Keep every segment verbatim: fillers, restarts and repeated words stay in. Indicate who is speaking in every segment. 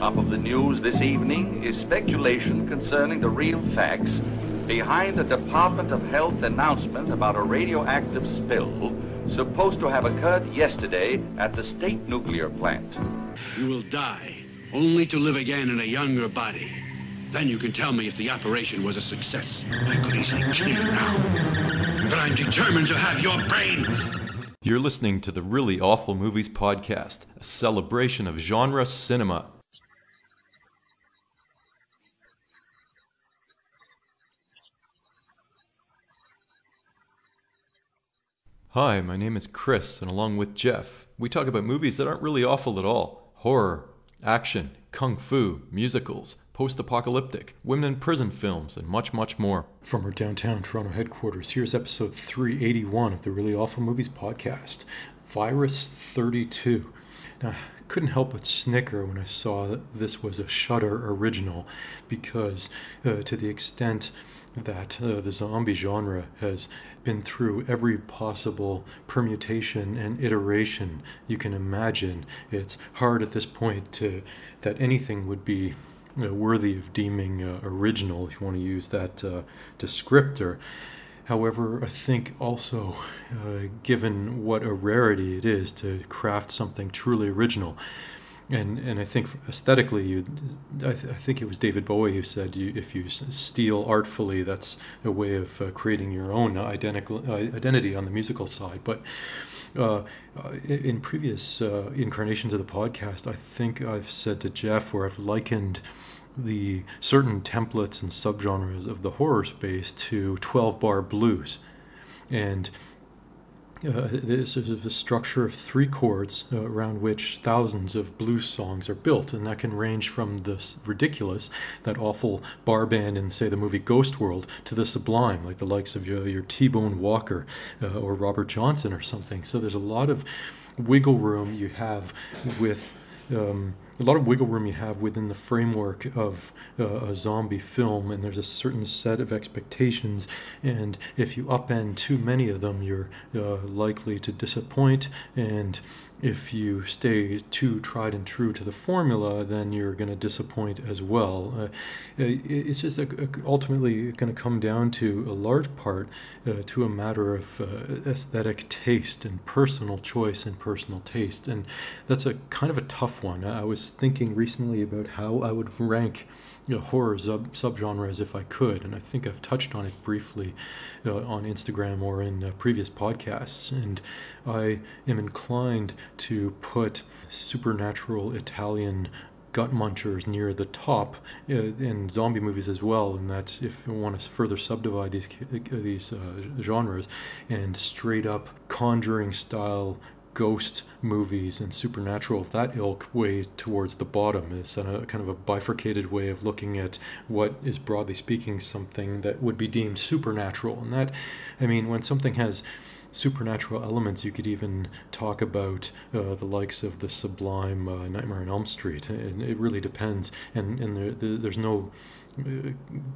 Speaker 1: Top of the news this evening is speculation concerning the real facts behind the Department of Health announcement about a radioactive spill supposed to have occurred yesterday at the state nuclear plant.
Speaker 2: You will die, only to live again in a younger body. Then you can tell me if the operation was a success. I could easily kill you now, but I'm determined to have your brain.
Speaker 3: You're listening to the Really Awful Movies podcast, a celebration of genre cinema. Hi, my name is Chris, and along with Jeff, we talk about movies that aren't really awful at all. Horror, action, kung fu, musicals, post-apocalyptic, women in prison films, and much, much more. From our downtown Toronto headquarters, here's episode three eighty-one of the Really Awful Movies podcast, Virus thirty-two. Now, I couldn't help but snicker when I saw that this was a Shudder original, because uh, to the extent that uh, the zombie genre has been through every possible permutation and iteration you can imagine, it's hard at this point to that anything would be uh, worthy of deeming uh, original, if you want to use that uh, descriptor. However, I think also, uh, given what a rarity it is to craft something truly original, And and I think aesthetically, you, I, th- I think it was David Bowie who said, you, if you steal artfully, that's a way of uh, creating your own identical uh, identity on the musical side. But uh, in previous uh, incarnations of the podcast, I think I've said to Jeff, where I've likened the certain templates and subgenres of the horror space to twelve-bar blues. And Uh, this is a structure of three chords uh, around which thousands of blues songs are built, and that can range from the ridiculous, that awful bar band in, say, the movie Ghost World, to the sublime, like the likes of your, your T-Bone Walker uh, or Robert Johnson or something. So there's a lot of wiggle room you have with um, a lot of wiggle room you have within the framework of uh, a zombie film, and there's a certain set of expectations, and if you upend too many of them, you're uh, likely to disappoint, and if you stay too tried and true to the formula, then you're going to disappoint as well. Uh, it's just a, a, ultimately going to come down to a large part uh, to a matter of uh, aesthetic taste and personal choice and personal taste, and that's a kind of a tough one. I was thinking recently about how I would rank you know, horror sub subgenres if I could, and I think I've touched on it briefly uh, on Instagram or in uh, previous podcasts, and I am inclined to put supernatural Italian gut munchers near the top uh, in zombie movies as well, and that if you want to further subdivide these these uh, genres, and straight up Conjuring style ghost movies and supernatural of that ilk way towards the bottom. It's a kind of a bifurcated way of looking at what is, broadly speaking, something that would be deemed supernatural. And that, I mean, when something has supernatural elements, you could even talk about uh, the likes of the sublime uh, Nightmare on Elm Street, and it really depends, and, and there, there, there's no uh,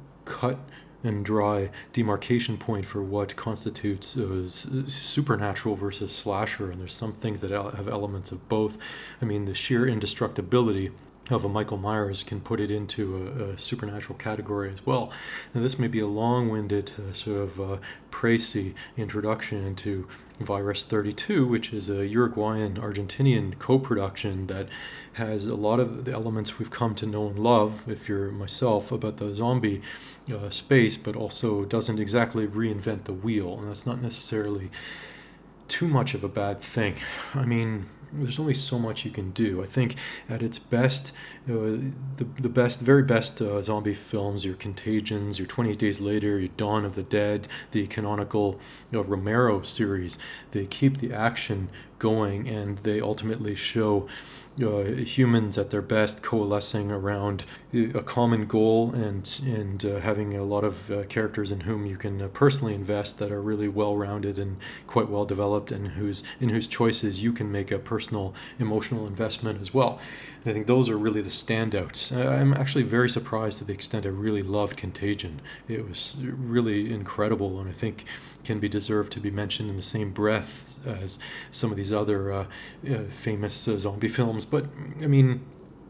Speaker 3: cut and dry demarcation point for what constitutes uh, supernatural versus slasher, and there's some things that have elements of both. I mean, the sheer indestructibility of a Michael Myers can put it into a, a supernatural category as well. Now, this may be a long-winded uh, sort of uh, précis introduction into Virus thirty-two, which is a Uruguayan-Argentinian co-production that has a lot of the elements we've come to know and love, if you're myself, about the zombie uh, space, but also doesn't exactly reinvent the wheel, and that's not necessarily too much of a bad thing. I mean, there's only so much you can do. I think at its best, uh, the the best, very best uh, zombie films, your Contagions, your twenty-eight Days Later, your Dawn of the Dead, the canonical you know, Romero series, they keep the action going, and they ultimately show uh, humans at their best coalescing around a common goal, and and uh, having a lot of uh, characters in whom you can uh, personally invest that are really well-rounded and quite well developed, and whose in whose choices you can make a personal emotional investment as well. And I think those are really the standouts. I'm actually very surprised to the extent I really loved Contagion. It was really incredible, and I think can be deserved to be mentioned in the same breath as some of these other uh, uh, famous uh, zombie films. But I mean,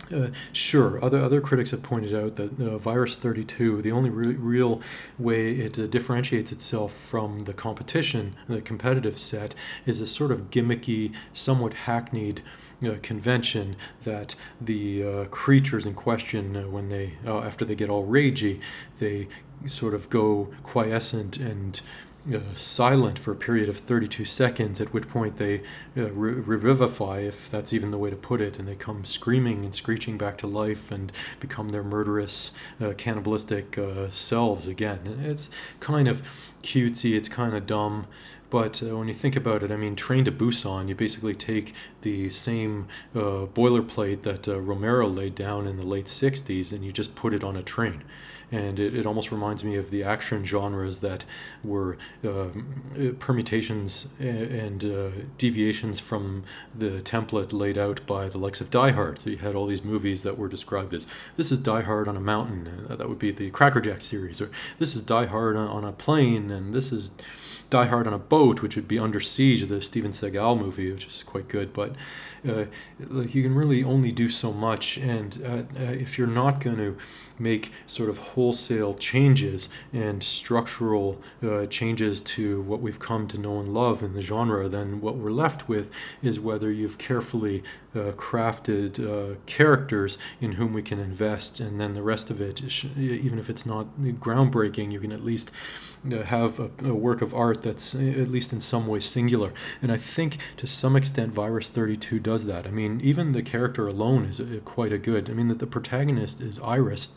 Speaker 3: Uh, sure. Other other critics have pointed out that uh, Virus thirty-two, the only re- real way it uh, differentiates itself from the competition, the competitive set, is a sort of gimmicky, somewhat hackneyed uh, convention that the uh, creatures in question, uh, when they uh, after they get all ragey, they sort of go quiescent and Uh, silent for a period of thirty-two seconds, at which point they uh, re- revivify, if that's even the way to put it, and they come screaming and screeching back to life and become their murderous, uh, cannibalistic uh, selves again. It's kind of cutesy, it's kind of dumb, but uh, when you think about it, I mean, Train to Busan, you basically take the same uh, boilerplate that uh, Romero laid down in the late sixties and you just put it on a train. And it, it almost reminds me of the action genres that were uh, permutations and uh, deviations from the template laid out by the likes of Die Hard. So you had all these movies that were described as, this is Die Hard on a mountain, uh, that would be the Cracker Jack series, or this is Die Hard on, on a plane, and this is Die Hard on a Boat, which would be Under Siege, the Steven Seagal movie, which is quite good. But uh, like you can really only do so much, and uh, uh, if you're not going to make sort of wholesale changes and structural uh, changes to what we've come to know and love in the genre, then what we're left with is whether you've carefully uh, crafted uh, characters in whom we can invest, and then the rest of it, even if it's not groundbreaking, you can at least uh, have a, a work of art that's at least in some way singular. And I think to some extent Virus thirty-two does that. I mean, even the character alone is uh, quite a good. I mean, that the protagonist is Iris,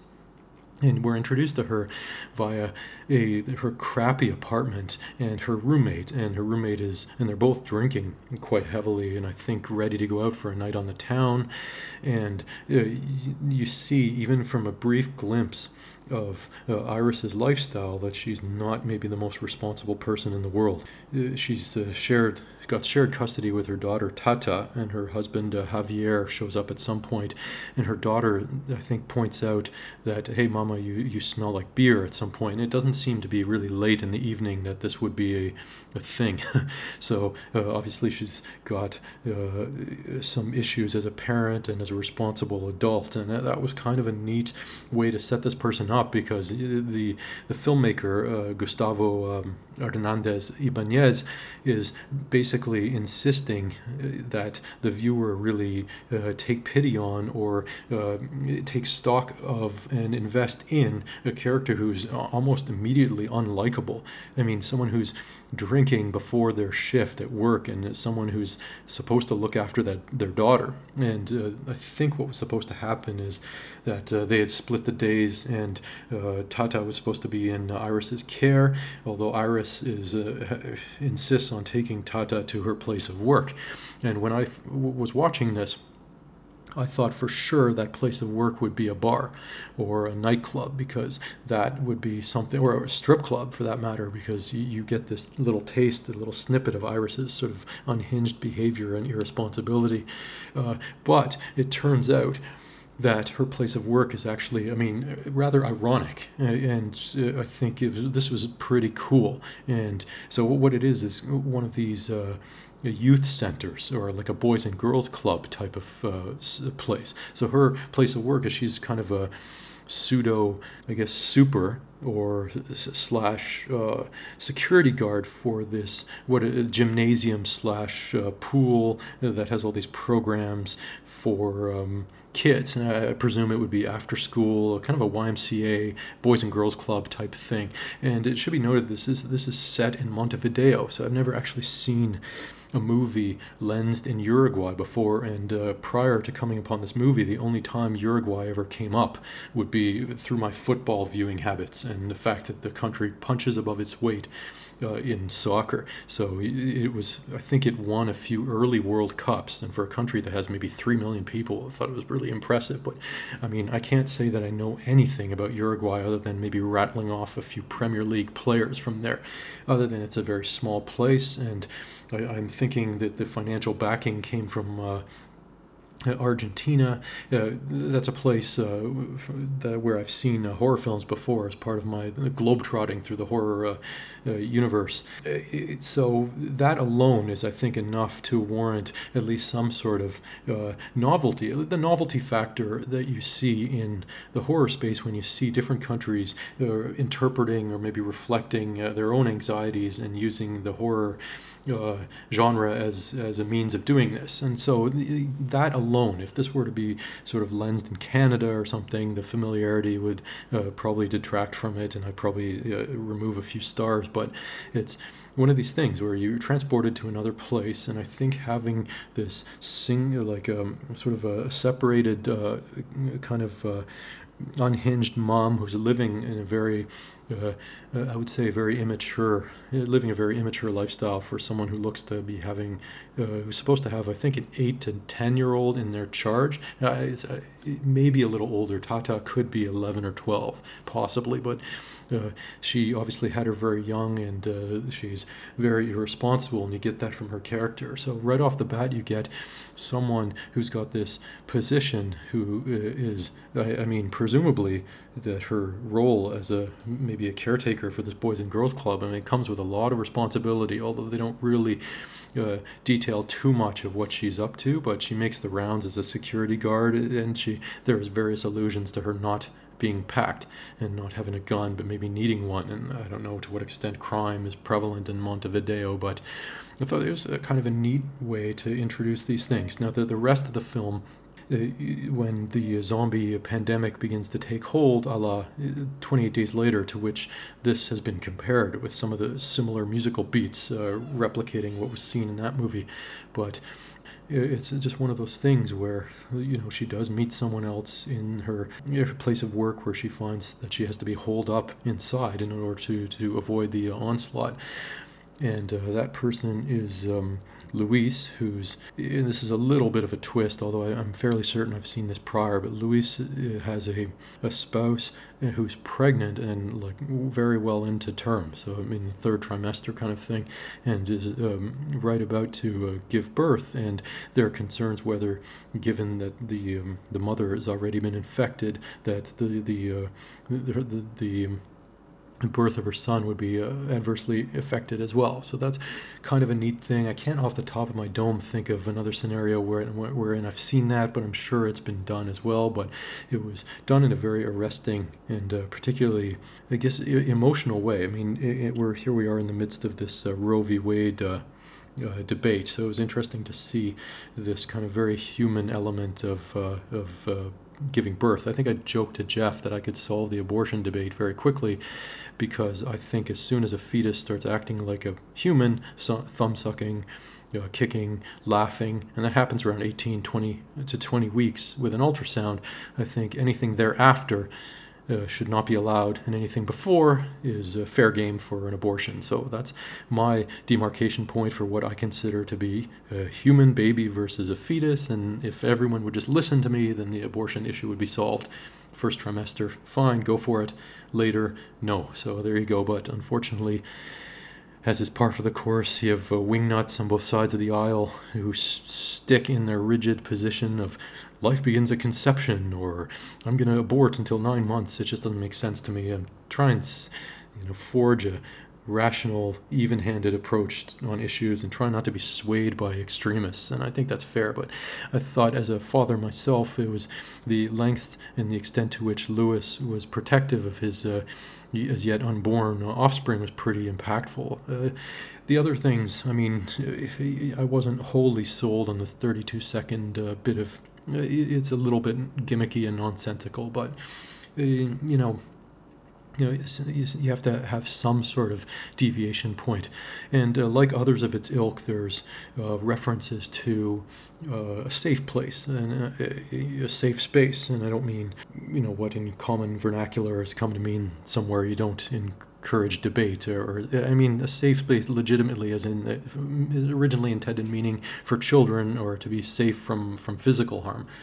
Speaker 3: and we're introduced to her via a her crappy apartment and her roommate, and her roommate is, and they're both drinking quite heavily, and I think ready to go out for a night on the town. And uh, you, you see, even from a brief glimpse of uh, Iris's lifestyle, that she's not maybe the most responsible person in the world. Uh, she's uh, shared got shared custody with her daughter Tata, and her husband uh, Javier shows up at some point, and her daughter, I think, points out that, hey mama, you, you smell like beer at some point. And it doesn't seem to be really late in the evening that this would be a, a thing. So uh, obviously she's got uh, some issues as a parent and as a responsible adult, and that, that was kind of a neat way to set this person up, because the the filmmaker uh, Gustavo um, Hernandez Ibanez is basically insisting that the viewer really uh, take pity on, or uh, take stock of and invest in a character who's almost immediately unlikable. I mean, someone who's drinking before their shift at work, and someone who's supposed to look after that their daughter. And uh, I think what was supposed to happen is that uh, they had split the days, and uh, Tata was supposed to be in Iris's care, although Iris is uh, insists on taking Tata to her place of work. And when I f- was watching this, I thought for sure that place of work would be a bar or a nightclub, because that would be something, or a strip club for that matter, because you, you get this little taste, a little snippet of Iris's sort of unhinged behavior and irresponsibility. Uh, but it turns out that her place of work is actually, I mean, rather ironic, and I think it was, this was pretty cool. And so what it is is one of these uh, youth centers, or like a boys and girls club type of uh, place. So her place of work is, she's kind of a pseudo, I guess, super or slash uh, security guard for this, what a gymnasium slash uh, pool that has all these programs for um, kids. And I presume it would be after school, kind of a Y M C A, boys and girls club type thing. And it should be noted, this is this is set in Montevideo, so I've never actually seen a movie lensed in Uruguay before, and uh, prior to coming upon this movie, the only time Uruguay ever came up would be through my football viewing habits and the fact that the country punches above its weight uh, in soccer. So it was, I think it won a few early World Cups, and for a country that has maybe three million people, I thought it was really impressive. But I mean, I can't say that I know anything about Uruguay other than maybe rattling off a few Premier League players from there, other than it's a very small place. And I, I'm thinking that the financial backing came from uh,
Speaker 4: Uh, Argentina, uh, that's a place uh, that, where I've seen uh, horror films before as part of my globetrotting through the horror uh, uh, universe. Uh, it, so that alone is, I think, enough to warrant at least some sort of uh, novelty. The novelty factor that you see in the horror space when you see different countries uh, interpreting or maybe reflecting uh, their own anxieties and using the horror Uh, genre as as a means of doing this. And so that alone, if this were to be sort of lensed in Canada or something, the familiarity would uh, probably detract from it, and I'd probably uh, remove a few stars. But it's one of these things where you're transported to another place, and I think having this sing like a sort of a separated uh, kind of uh, unhinged mom who's living in a very Uh, I would say very immature, living a very immature lifestyle for someone who looks to be having, uh, who's supposed to have, I think, an eight to ten year old in their charge. Uh, it's, uh, maybe a little older. Tata could be eleven or twelve, possibly, but uh, she obviously had her very young, and uh, she's very irresponsible, and you get that from her character. So right off the bat, you get someone who's got this position who is, I, I mean, presumably that her role as a maybe a caretaker for this Boys and Girls Club, I mean, it comes with a lot of responsibility, although they don't really uh, detail too much of what she's up to, but she makes the rounds as a security guard, and she there's various allusions to her not being packed and not having a gun, but maybe needing one, and I don't know to what extent crime is prevalent in Montevideo, but I thought it was a kind of a neat way to introduce these things. Now, the, the rest of the film, Uh, when the zombie pandemic begins to take hold, a la twenty-eight Days Later, to which this has been compared with some of the similar musical beats, uh, replicating what was seen in that movie. But it's just one of those things where, you know, she does meet someone else in her, her place of work, where she finds that she has to be holed up inside in order to, to avoid the onslaught. And uh, that person is um, Luis, who's, and this is a little bit of a twist, although I, I'm fairly certain I've seen this prior, but Luis has a, a spouse who's pregnant and like very well into term, so I mean third trimester kind of thing, and is um, right about to uh, give birth, and there are concerns whether, given that the um, the mother has already been infected, that the the uh, the, the, the um, the birth of her son would be uh, adversely affected as well. So that's kind of a neat thing. I can't off the top of my dome think of another scenario where wherein I've seen that, but I'm sure it's been done as well. But it was done in a very arresting and uh, particularly, I guess, emotional way. I mean, it, it, we're here we are in the midst of this uh, Roe v. Wade uh, Uh, debate, so it was interesting to see this kind of very human element of uh, of uh, giving birth. I think I joked to Jeff that I could solve the abortion debate very quickly, because I think as soon as a fetus starts acting like a human, so, thumb-sucking, you know, kicking, laughing, and that happens around eighteen, twenty to twenty weeks with an ultrasound, I think anything thereafter Uh, should not be allowed, and anything before is uh, fair game for an abortion. So that's my demarcation point for what I consider to be a human baby versus a fetus, and if everyone would just listen to me, then the abortion issue would be solved. First trimester, fine, go for it. Later, no. So there you go, but unfortunately, as is par for the course, you have uh, wingnuts on both sides of the aisle who s- stick in their rigid position of life begins at conception, or I'm going to abort until nine months. It just doesn't make sense to me. I'm trying to, you know, forge a rational, even-handed approach on issues and try not to be swayed by extremists, and I think that's fair. But I thought, as a father myself, it was the length and the extent to which Lewis was protective of his uh, as yet unborn offspring was pretty impactful. Uh, the other things, I mean, I wasn't wholly sold on the thirty-two second uh, bit of, it's a little bit gimmicky and nonsensical, but, uh, you know, You know, you have to have some sort of deviation point. And uh, like others of its ilk, there's uh, references to uh, a safe place and a, a safe space. And I don't mean, you know, what in common vernacular has come to mean somewhere you don't encourage debate. Or, or I mean, a safe space legitimately as in the, originally intended meaning for children, or to be safe from, from physical harm.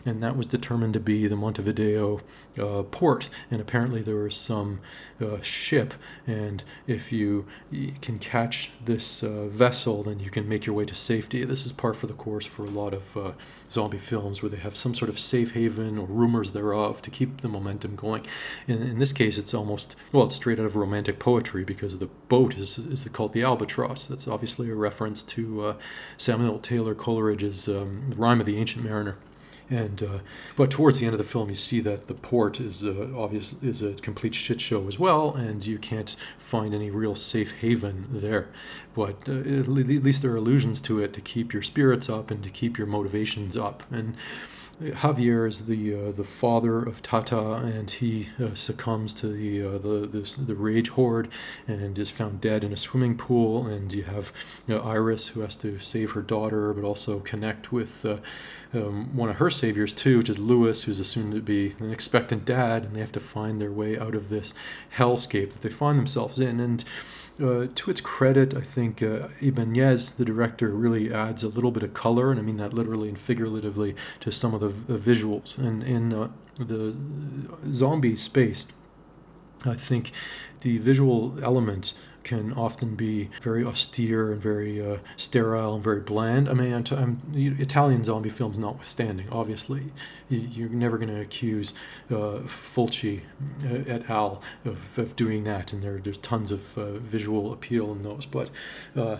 Speaker 4: and that was determined to be the Montevideo uh, port. And apparently there was some uh, ship, and if you, you can catch this uh, vessel, then you can make your way to safety. This is par for the course for a lot of uh, zombie films where they have some sort of safe haven or rumors thereof to keep the momentum going. In, in this case, it's almost, well, it's straight out of romantic poetry, because the boat is, is called the Albatross. That's obviously a reference to uh, Samuel Taylor Coleridge's um, Rime of the Ancient Mariner. And uh, but towards the end of the film, you see that the port is uh, obvious is a complete shit show as well, and you can't find any real safe haven there. But uh, at least there are allusions to it to keep your spirits up and to keep your motivations up. And Javier is the uh, the father of Tata, and he uh, succumbs to the uh, the this, the rage horde and is found dead in a swimming pool. And you have you know, Iris, who has to save her daughter, but also connect with uh, um, one of her saviors too, which is Louis, who's assumed to be an expectant dad, and they have to find their way out of this hellscape that they find themselves in. And Uh, to its credit, I think uh, Ibanez, the director, really adds a little bit of color, and I mean that literally and figuratively, to some of the uh, visuals. And in uh, the zombie space, I think the visual elements can often be very austere and very uh, sterile and very bland. I mean, I'm, t- I'm Italian zombie films notwithstanding, obviously, you're never going to accuse uh, Fulci uh, et al. Of, of doing that, and there, there's tons of uh, visual appeal in those, but uh,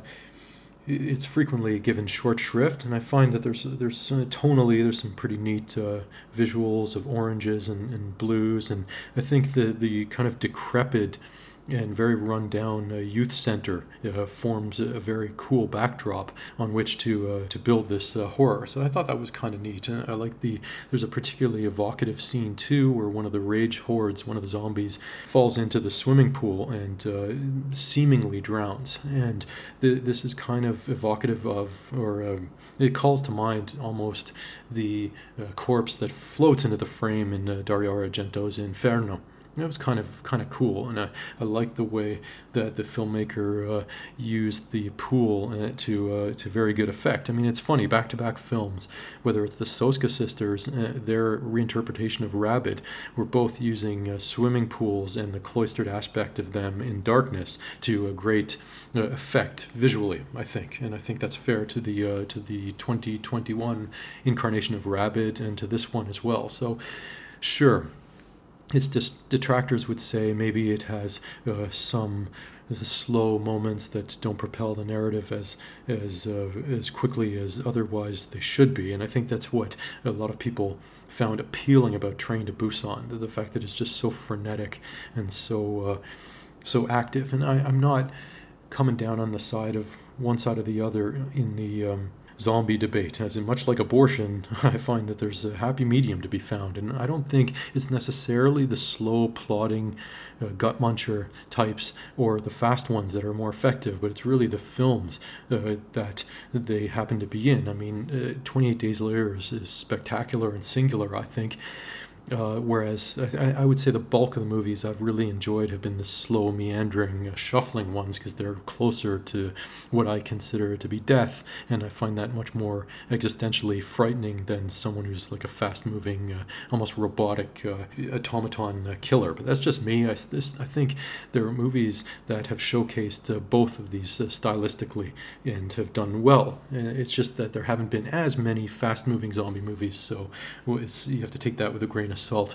Speaker 4: it's frequently given short shrift, and I find that there's there's uh, tonally there's some pretty neat uh, visuals of oranges and, and blues, and I think the the kind of decrepit and very run-down uh, youth center uh, forms a very cool backdrop on which to uh, to build this uh, horror. So I thought that was kind of neat. And I like the there's a particularly evocative scene too, where one of the rage hordes, one of the zombies, falls into the swimming pool and uh, seemingly drowns. And the, this is kind of evocative of, or uh, it calls to mind almost the uh, corpse that floats into the frame in uh, Dario Argento's Inferno. It was kind of kind of cool, and I, I liked the way that the filmmaker uh, used the pool uh, to uh, to very good effect. I mean, it's funny, back-to-back films, whether it's the Soska sisters, uh, their reinterpretation of Rabid, were both using uh, swimming pools and the cloistered aspect of them in darkness to a great uh, effect visually, I think. And I think that's fair to the uh, to the twenty twenty-one incarnation of Rabid and to this one as well. So, sure. Its detractors would say maybe it has uh, some slow moments that don't propel the narrative as as uh, as quickly as otherwise they should be, and I think that's what a lot of people found appealing about Train to Busan, the fact that it's just so frenetic and so uh, so active. And I, I'm not coming down on the side of one side or the other in the um, zombie debate, as in much like abortion, I find that there's a happy medium to be found, and I don't think it's necessarily the slow, plodding, uh, gut muncher types or the fast ones that are more effective, but it's really the films uh, that they happen to be in. I mean, uh, twenty-eight Days Later is, is spectacular and singular, I think. Uh, whereas I, I would say the bulk of the movies I've really enjoyed have been the slow, meandering, uh, shuffling ones, because they're closer to what I consider to be death, and I find that much more existentially frightening than someone who's like a fast-moving, uh, almost robotic uh, automaton uh, killer. But that's just me. I, this, I think there are movies that have showcased uh, both of these uh, stylistically and have done well. And it's just that there haven't been as many fast-moving zombie movies, so it's, you have to take that with a grain of salt.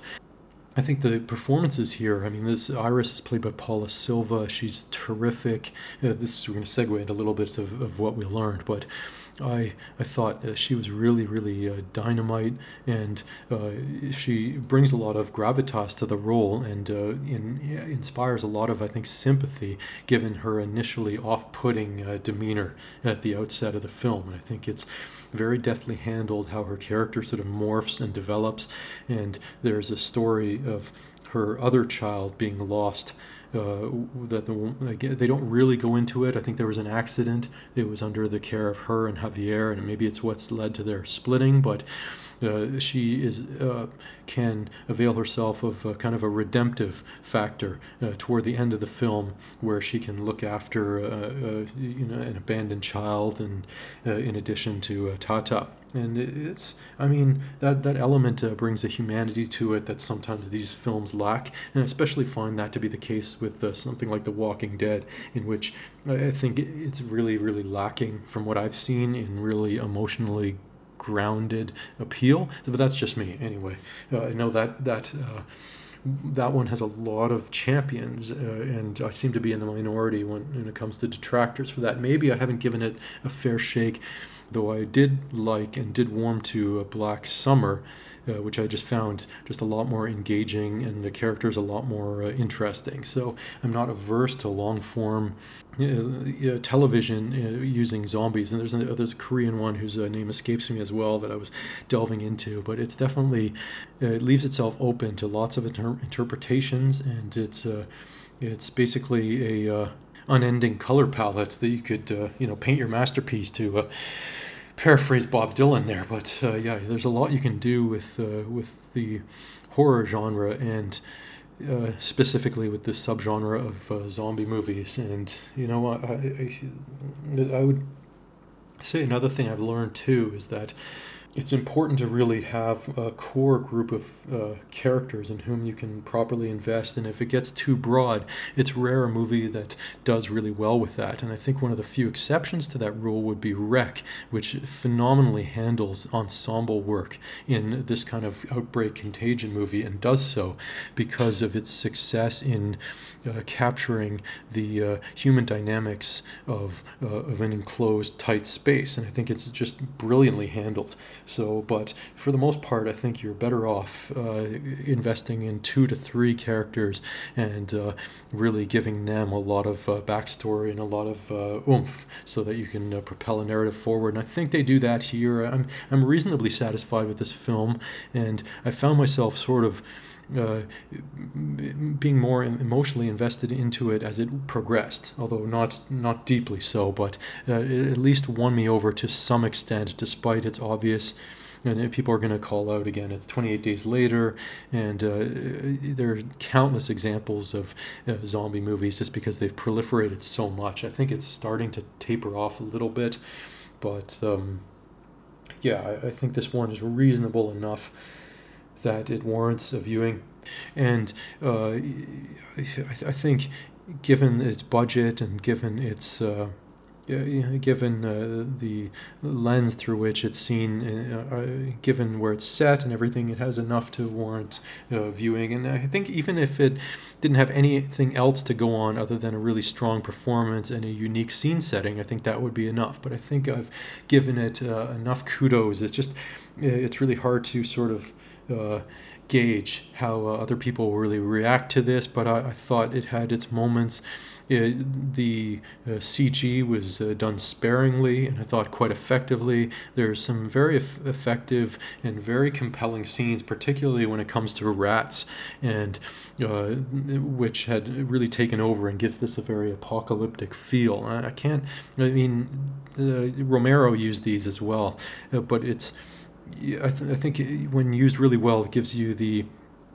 Speaker 4: I think the performances here, I mean, this Iris is played by Paula Silva. She's terrific. Uh, this is, we're going to segue into a little bit of, of what we learned, but I I thought uh, she was really, really uh, dynamite, and uh, she brings a lot of gravitas to the role, and uh, in, yeah, inspires a lot of, I think, sympathy, given her initially off-putting uh, demeanor at the outset of the film. And I think it's very deftly handled how her character sort of morphs and develops, and there's a story of her other child being lost. Uh, that the, again, they don't really go into it. I think there was an accident. It was under the care of her and Javier, and maybe it's what's led to their splitting. But Uh, she is uh, can avail herself of uh, kind of a redemptive factor uh, toward the end of the film, where she can look after uh, uh, you know an abandoned child, and uh, in addition to uh, Tata. And it's, I mean, that that element uh, brings a humanity to it that sometimes these films lack, and I especially find that to be the case with uh, something like The Walking Dead, in which I think it's really, really lacking from what I've seen in really emotionally grounded appeal. But that's just me, anyway. Uh, I know that that. Uh, That one has a lot of champions, uh, and I seem to be in the minority when, when it comes to detractors for that. Maybe I haven't given it a fair shake, though I did like and did warm to uh, Black Summer, uh, which I just found just a lot more engaging, and the characters a lot more uh, interesting. So I'm not averse to long-form uh, uh, television uh, using zombies. And there's a, there's a Korean one whose uh, name escapes me as well that I was delving into, but it's definitely uh, it leaves itself open to lots of inter- interpretations, and it's uh, it's basically a uh, unending color palette that you could uh, you know paint your masterpiece to. Uh, paraphrase Bob Dylan there, but uh, yeah, there's a lot you can do with uh, with the horror genre, and uh, specifically with this subgenre of uh, zombie movies. And you know, I, I I would say another thing I've learned too is that it's important to really have a core group of uh, characters in whom you can properly invest. And if it gets too broad, it's rare a movie that does really well with that. And I think one of the few exceptions to that rule would be Wreck, which phenomenally handles ensemble work in this kind of outbreak contagion movie, and does so because of its success in uh, capturing the uh, human dynamics of, uh, of an enclosed, tight space. And I think it's just brilliantly handled. So, but for the most part, I think you're better off uh, investing in two to three characters and uh, really giving them a lot of uh, backstory and a lot of uh, oomph, so that you can uh, propel a narrative forward. And I think they do that here. I'm I'm reasonably satisfied with this film, and I found myself sort of Uh, being more emotionally invested into it as it progressed, although not not deeply so, but uh, it at least won me over to some extent, despite its obvious, and people are going to call out again, it's twenty-eight days later, and uh, there are countless examples of uh, zombie movies just because they've proliferated so much. I think it's starting to taper off a little bit, but um, yeah, I, I think this one is reasonable enough that it warrants a viewing. And uh, I, I think given its budget and given its uh, given uh, the lens through which it's seen, uh, uh, given where it's set and everything, it has enough to warrant uh, viewing. And I think even if it didn't have anything else to go on other than a really strong performance and a unique scene setting, I think that would be enough. But I think I've given it uh, enough kudos. It's just, it's really hard to sort of uh, gauge how uh, other people really react to this, but I, I thought it had its moments. It, the uh, C G was uh, done sparingly, and I thought quite effectively. There's some very eff- effective and very compelling scenes, particularly when it comes to rats, and uh, which had really taken over and gives this a very apocalyptic feel. I, I can't. I mean, uh, Romero used these as well, uh, but it's. I, th- I think when used really well, it gives you the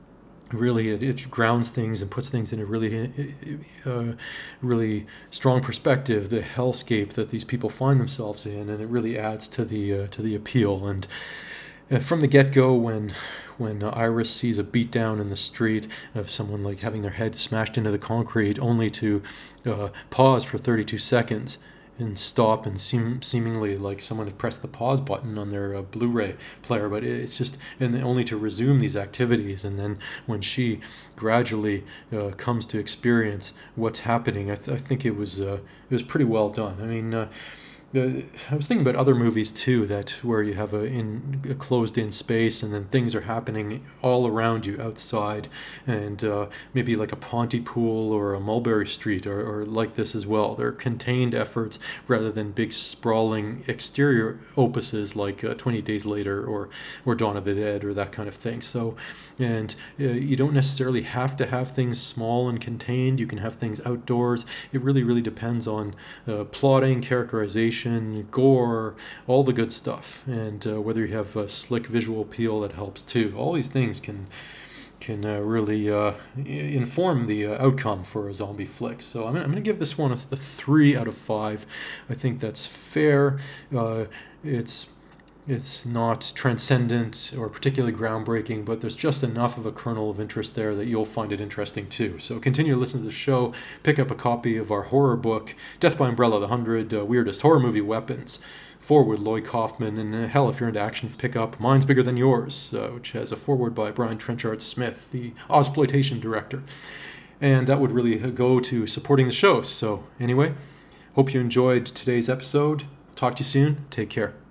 Speaker 4: really it, it grounds things and puts things in a really uh, really strong perspective, the hellscape that these people find themselves in, and it really adds to the uh, to the appeal. And uh, from the get-go, when when uh, Iris sees a beatdown in the street of someone like having their head smashed into the concrete, only to uh, pause for thirty-two seconds and stop, and seem seemingly like someone had pressed the pause button on their uh, Blu-ray player, but it's just, and only to resume these activities. And then when she gradually uh, comes to experience what's happening, I, th- I think it was uh, it was pretty well done. I mean, uh, Uh, I was thinking about other movies too, that where you have a in a closed-in space, and then things are happening all around you outside, and uh, maybe like a Pontypool or a Mulberry Street, or, or like this as well. They're contained efforts rather than big sprawling exterior opuses like uh, twenty Days Later or or Dawn of the Dead or that kind of thing. So, and uh, you don't necessarily have to have things small and contained. You can have things outdoors. It really, really depends on uh, plotting, characterization, action, gore, all the good stuff. And uh, whether you have a slick visual appeal, that helps too. All these things can can uh, really uh, inform the uh, outcome for a zombie flick. So I'm, I'm going to give this one a, a three out of five. I think that's fair. Uh, it's it's not transcendent or particularly groundbreaking, but there's just enough of a kernel of interest there that you'll find it interesting too. So continue to listen to the show. Pick up a copy of our horror book, Death by Umbrella, the one hundred uh, Weirdest Horror Movie Weapons. Forward, Lloyd Kaufman, and uh, hell, if you're into action, pick up Mine's Bigger Than Yours, uh, which has a foreword by Brian Trenchard Smith, the Ozploitation director. And that would really go to supporting the show. So anyway, hope you enjoyed today's episode. Talk to you soon. Take care.